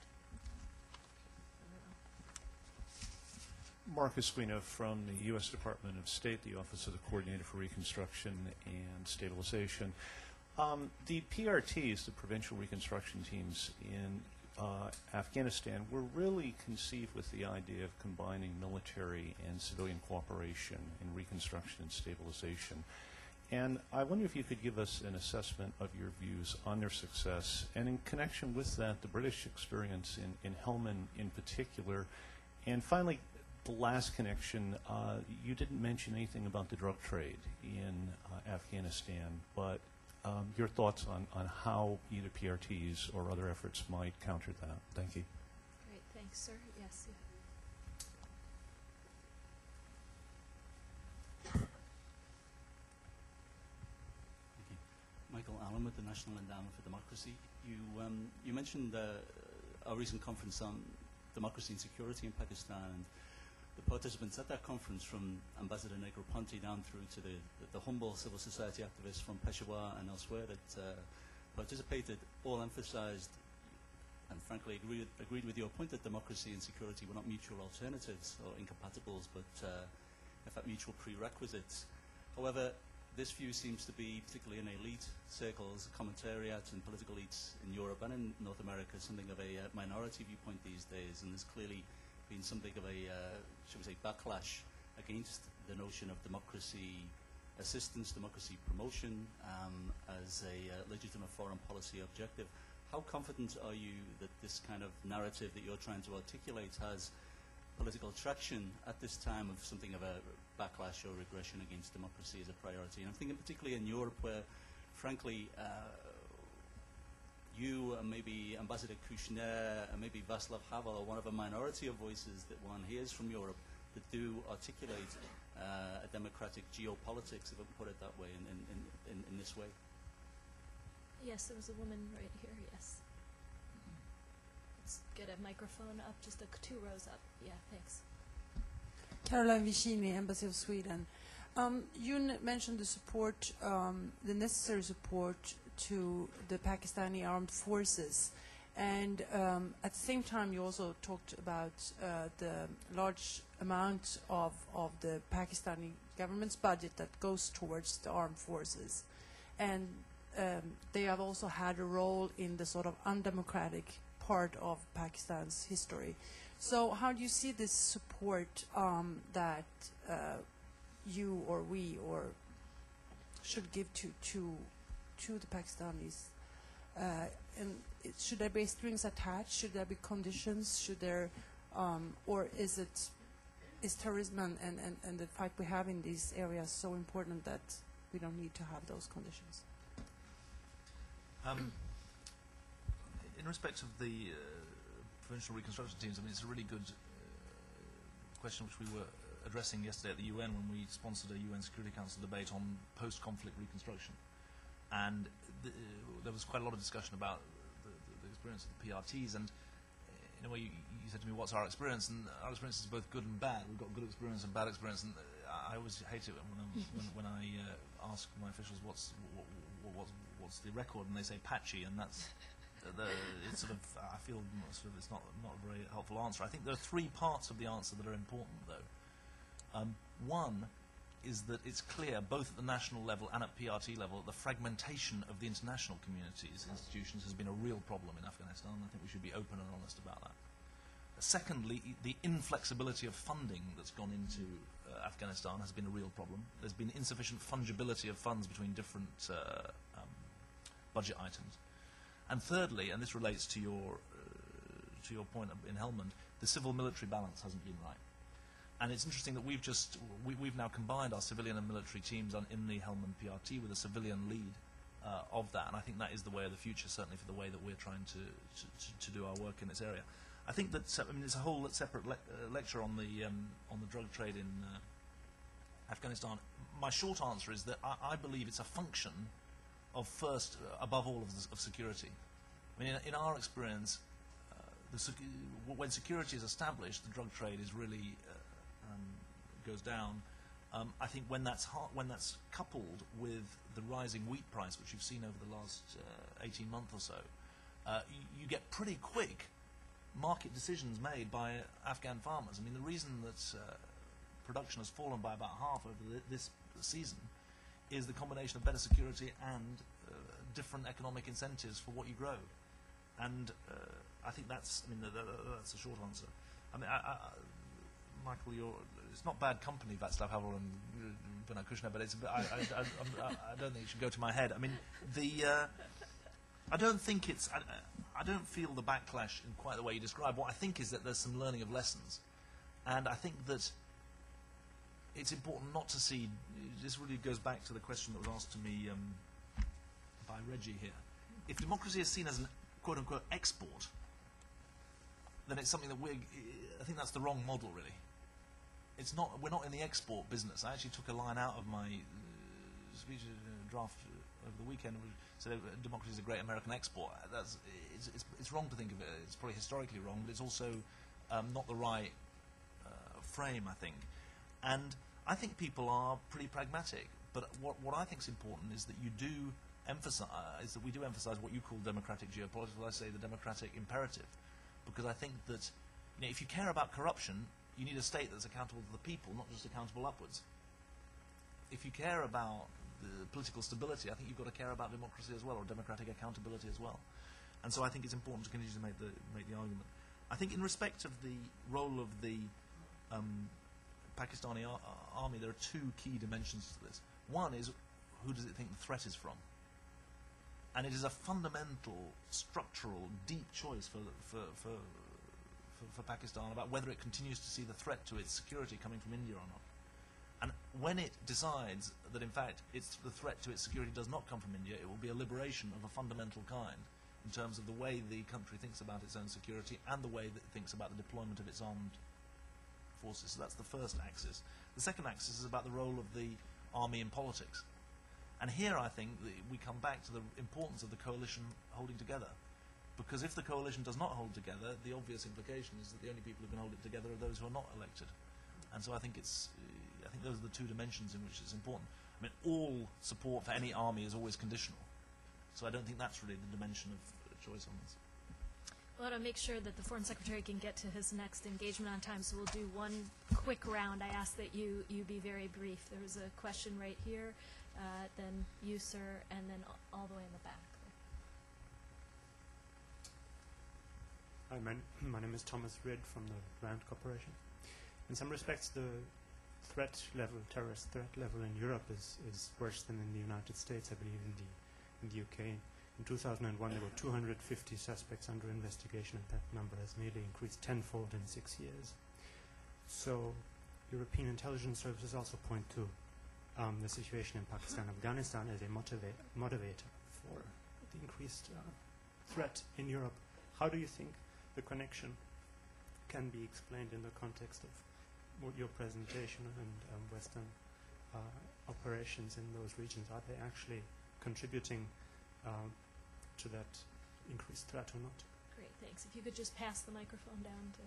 Marcus Guino from the U S Department of State, the Office of the Coordinator for Reconstruction and Stabilization. Um, the P R Ts, the Provincial Reconstruction Teams in uh, Afghanistan, were really conceived with the idea of combining military and civilian cooperation in reconstruction and stabilization. And I wonder if you could give us an assessment of your views on their success, and in connection with that, the British experience in, in Helmand in particular. And finally, the last connection, uh, you didn't mention anything about the drug trade in uh, Afghanistan, but um, your thoughts on, on how either P R Ts or other efforts might counter that. Thank you. Great, thanks, sir. Yes. Yeah. Michael Allen with the National Endowment for Democracy. You, um, you mentioned uh, our recent conference on democracy and security in Pakistan, and the participants at that conference, from Ambassador Negroponte down through to the, the, the humble civil society activists from Peshawar and elsewhere that uh, participated, all emphasized and frankly agreed, agreed with your point that democracy and security were not mutual alternatives or incompatibles, but uh, in fact mutual prerequisites. However, this view seems to be, particularly in elite circles, commentariat and political elites in Europe and in North America, something of a uh, minority viewpoint these days, and there's clearly been something of a, uh, shall we say, backlash against the notion of democracy assistance, democracy promotion um, as a uh, legitimate foreign policy objective. How confident are you that this kind of narrative that you're trying to articulate has political traction at this time of something of a backlash or regression against democracy as a priority? And I'm thinking particularly in Europe, where, frankly, uh, you and maybe Ambassador Kushner and maybe Václav Havel are one of a minority of voices that one hears from Europe that do articulate uh, a democratic geopolitics, if I can put it that way, in, in, in, in this way. Yes, there was a woman right here, yes. Let's get a microphone up, just a, two rows up. Yeah, thanks. Caroline Vicini, Embassy of Sweden. Um, you n mentioned the support, um, the necessary support to the Pakistani armed forces, and um, at the same time you also talked about uh, the large amount of, of the Pakistani government's budget that goes towards the armed forces, and um, they have also had a role in the sort of undemocratic part of Pakistan's history. So how do you see this support um, that uh, you or we or should give to to to the Pakistanis? Uh, and it, should there be strings attached? Should there be conditions? Should there, um, or is it is terrorism and, and, and, and the fight we have in these areas so important that we don't need to have those conditions? Um, in respect of the uh, provincial reconstruction teams, I mean, it's a really good uh, question which we were addressing yesterday at the U N when we sponsored a U N Security Council debate on post-conflict reconstruction. And the, uh, there was quite a lot of discussion about the, the, the experience of the P R Ts, and in a way you, you said to me, what's our experience? And our experience is both good and bad. We've got good experience and bad experience, and uh, I always hate it when, I'm, when, when I uh, ask my officials what's, what, what, what's, what's the record, and they say patchy, and that's the, it's sort of, I feel sort of it's not, not a very helpful answer. I think there are three parts of the answer that are important, though. Um, one is that it's clear, both at the national level and at P R T level, that the fragmentation of the international community's institutions has been a real problem in Afghanistan. I think we should be open and honest about that. Secondly, the inflexibility of funding that's gone into uh, Afghanistan has been a real problem. There's been insufficient fungibility of funds between different uh, um, budget items. And thirdly, and this relates to your, uh, to your point in Helmand, the civil-military balance hasn't been right. And it's interesting that we've just, we, we've now combined our civilian and military teams on, in the Helmand P R T with a civilian lead uh, of that, and I think that is the way of the future, certainly for the way that we're trying to, to, to, to do our work in this area. I think that, I mean, there's a whole separate le uh, lecture on the, um, on the drug trade in uh, Afghanistan. My short answer is that I, I believe it's a function of first, uh, above all, of, the, of security. I mean, in, in our experience, uh, the sec when security is established, the drug trade is really uh, um, goes down. Um, I think when that's hard, when that's coupled with the rising wheat price, which you've seen over the last uh, eighteen months or so, uh, you, you get pretty quick market decisions made by Afghan farmers. I mean, the reason that uh, production has fallen by about half over the, this season is the combination of better security and uh, different economic incentives for what you grow. And uh, I think that's, I mean, the, the, that's a short answer. I mean, I, I, Michael, you're, it's not bad company, Václav Havel and Bernard Kouchner, but it's a bit, I, I, I, I don't think it should go to my head. I mean, the, uh, I don't think it's, I, I don't feel the backlash in quite the way you describe. What I think is that there's some learning of lessons. And I think that it's important not to see, this really goes back to the question that was asked to me um, by Reggie here. If democracy is seen as an quote-unquote export, then it's something that we're, I think that's the wrong model, really. It's not, we're not in the export business. I actually took a line out of my uh, speech uh, draft uh, over the weekend, which said uh, democracy is a great American export. That's, it's, it's, it's wrong to think of it. It's probably historically wrong, but it's also um, not the right uh, frame, I think. And I think people are pretty pragmatic. But what, what I think is important is that you do emphasize, is that we do emphasize what you call democratic geopolitics, what I say the democratic imperative. Because I think that, you know, if you care about corruption, you need a state that's accountable to the people, not just accountable upwards. If you care about the political stability, I think you've got to care about democracy as well, or democratic accountability as well. And so I think it's important to continue to make the, make the argument. I think in respect of the role of the um, Pakistani ar army, there are two key dimensions to this. One is, who does it think the threat is from? And it is a fundamental, structural, deep choice for, for, for, for, for Pakistan about whether it continues to see the threat to its security coming from India or not. And when it decides that, in fact, it's the threat to its security does not come from India, it will be a liberation of a fundamental kind in terms of the way the country thinks about its own security and the way that it thinks about the deployment of its armed forces. So that's the first axis. The second axis is about the role of the army in politics. And here I think that we come back to the importance of the coalition holding together. Because if the coalition does not hold together, the obvious implication is that the only people who can hold it together are those who are not elected. And so I think it's, uh, I think those are the two dimensions in which it's important. I mean, all support for any army is always conditional. So I don't think that's really the dimension of uh, choice on this. I want to make sure that the Foreign Secretary can get to his next engagement on time, so we'll do one quick round. I ask that you, you be very brief. There was a question right here, uh, then you, sir, and then all the way in the back. Hi, my, my name is Thomas Ridd from the RAND Corporation. In some respects, the threat level, terrorist threat level in Europe is, is worse than in the United States, I believe, in the, in the U K. In two thousand one, there were two hundred fifty suspects under investigation, and that number has nearly increased tenfold in six years. So European intelligence services also point to um, the situation in Pakistan, Afghanistan as a motiva motivator for the increased uh, threat in Europe. How do you think the connection can be explained in the context of what your presentation and um, Western uh, operations in those regions? Are they actually contributing um, to that increased threat or not? Great, thanks. If you could just pass the microphone down to...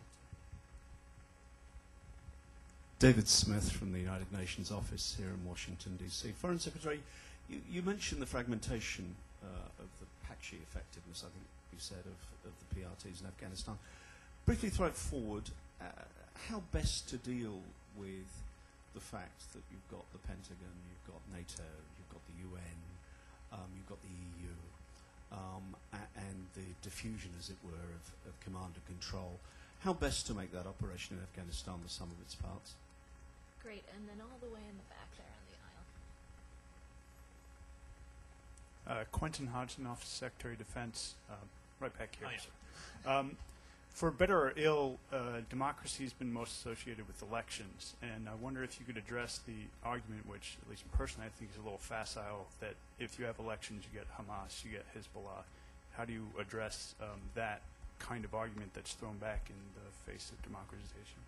David Smith from the United Nations office here in Washington, D C Foreign Secretary, you, you mentioned the fragmentation uh, of the patchy effectiveness, I think you said, of, of the P R Ts in Afghanistan. Briefly throw it forward, uh, how best to deal with the fact that you've got the Pentagon, you've got NATO, you've got the U N, um, you've got the E U, um, and the diffusion, as it were, of, of command and control. How best to make that operation in Afghanistan the sum of its parts? Great, and then all the way in the back there on the aisle. Uh, Quentin Hodgson, Office Secretary of Defense, uh, right back here. Oh, yeah. um, for better or ill, uh, democracy has been most associated with elections, and I wonder if you could address the argument, which at least personally I think is a little facile, that if you have elections, you get Hamas, you get Hezbollah. How do you address um, that kind of argument that's thrown back in the face of democratization?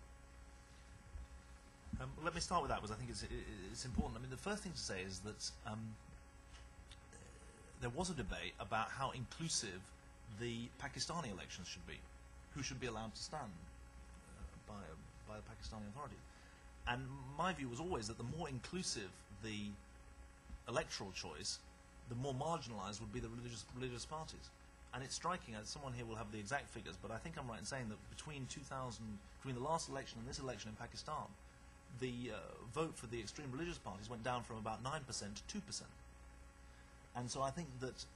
Um, let me start with that, because I think it's, it's important. I mean, the first thing to say is that um, there was a debate about how inclusive the Pakistani elections should be, who should be allowed to stand uh, by, by the Pakistani authorities. And my view was always that the more inclusive the electoral choice, the more marginalized would be the religious, religious parties. And it's striking, as someone here will have the exact figures, but I think I'm right in saying that between two thousand, between the last election and this election in Pakistan, the uh, vote for the extreme religious parties went down from about nine percent to two percent. And so I think that uh,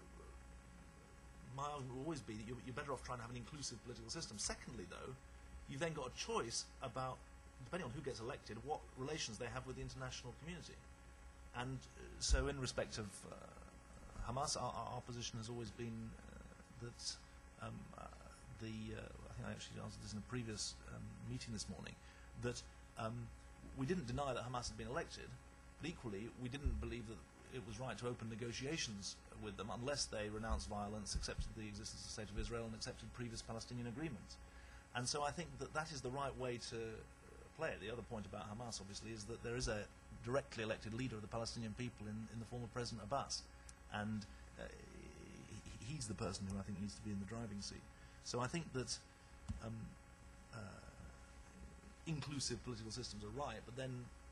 my argument will always be that you're, you're better off trying to have an inclusive political system. Secondly, though, you've then got a choice about, depending on who gets elected, what relations they have with the international community. And uh, so in respect of uh, Hamas, our, our position has always been uh, that um, uh, the uh, I think I actually answered this in a previous um, meeting this morning, that um, we didn't deny that Hamas had been elected, but equally we didn't believe that it was right to open negotiations with them unless they renounced violence, accepted the existence of the State of Israel, and accepted previous Palestinian agreements. And so I think that that is the right way to play it. The other point about Hamas, obviously, is that there is a directly elected leader of the Palestinian people in, in the form of President Abbas. And uh, he, he's the person who I think needs to be in the driving seat. So I think that um, uh, inclusive political systems are right, but then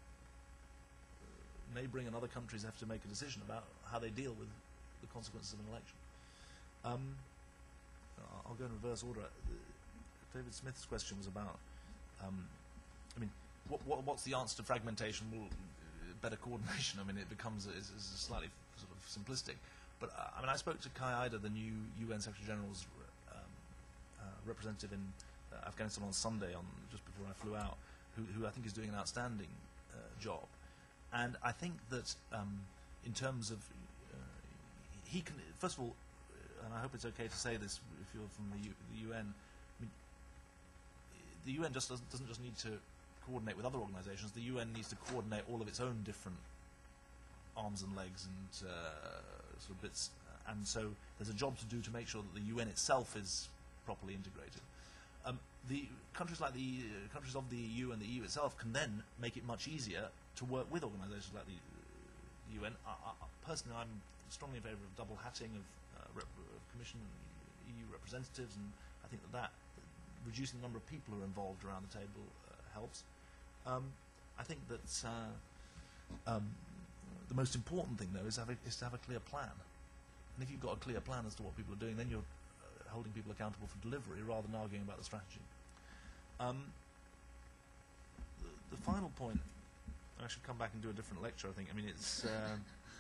may bring in other countries have to make a decision about how they deal with the consequences of an election. Um, I'll go in reverse order. David Smith's question was about, um, I mean, what, what, what's the answer to fragmentation? Well, better coordination. I mean, it becomes a, is, is slightly sort of simplistic. But uh, I mean, I spoke to Kai Ida, the new U N Secretary General's um, uh, representative in uh, Afghanistan on Sunday, on just before I flew out, who, who I think is doing an outstanding uh, job. And I think that um, in terms of, uh, he can, first of all, uh, and I hope it's okay to say this if you're from the, U, the U N, I mean, the U N just doesn't, doesn't just need to coordinate with other organizations, the U N needs to coordinate all of its own different arms and legs and uh, sort of bits. And so there's a job to do to make sure that the U N itself is properly integrated. Um, the countries like the uh, countries of the E U and the E U itself can then make it much easier to work with organisations like the, uh, the U N. I, I, personally, I'm strongly in favour of double hatting of, uh, rep of Commission and E U representatives, and I think that that reducing the number of people who are involved around the table uh, helps. Um, I think that uh, um, the most important thing, though, is, have a, is to have a clear plan. And if you've got a clear plan as to what people are doing, then you're holding people accountable for delivery rather than arguing about the strategy. Um, the, the final point, I should come back and do a different lecture, I think. I mean, it's... Uh,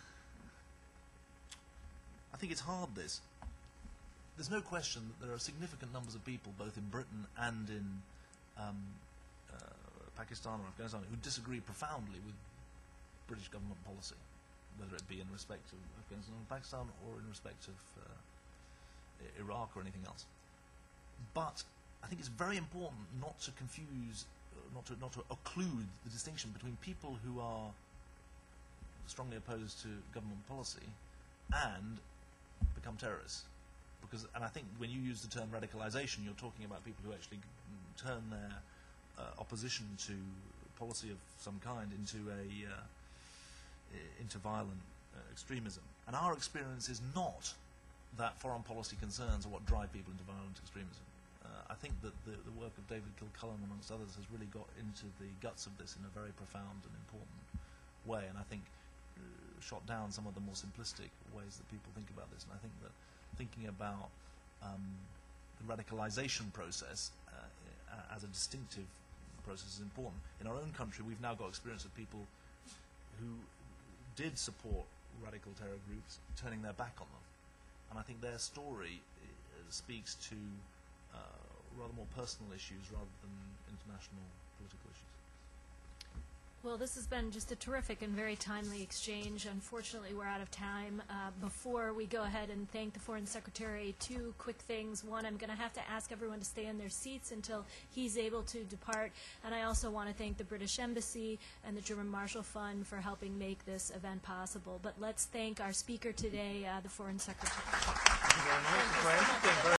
I think it's hard, this. There's no question that there are significant numbers of people, both in Britain and in um, uh, Pakistan or Afghanistan, who disagree profoundly with British government policy, whether it be in respect of Afghanistan and Pakistan or in respect of uh, Iraq or anything else. But I think it's very important not to confuse, uh, not to not to occlude the distinction between people who are strongly opposed to government policy and become terrorists. Because, and I think when you use the term radicalization, you're talking about people who actually turn their uh, opposition to policy of some kind into a uh, into violent uh, extremism. And our experience is not that foreign policy concerns are what drive people into violent extremism. Uh, I think that the, the work of David Kilcullen, amongst others, has really got into the guts of this in a very profound and important way, and I think uh, shot down some of the more simplistic ways that people think about this. And I think that thinking about um, the radicalization process uh, as a distinctive process is important. In our own country, we've now got experience of people who did support radical terror groups turning their back on them. And I think their story uh, speaks to uh, rather more personal issues rather than international political issues. Well, this has been just a terrific and very timely exchange. Unfortunately, we're out of time. Uh, before we go ahead and thank the Foreign Secretary, two quick things. One, I'm going to have to ask everyone to stay in their seats until he's able to depart. And I also want to thank the British Embassy and the German Marshall Fund for helping make this event possible. But let's thank our speaker today, uh, the Foreign Secretary. Thank you very much.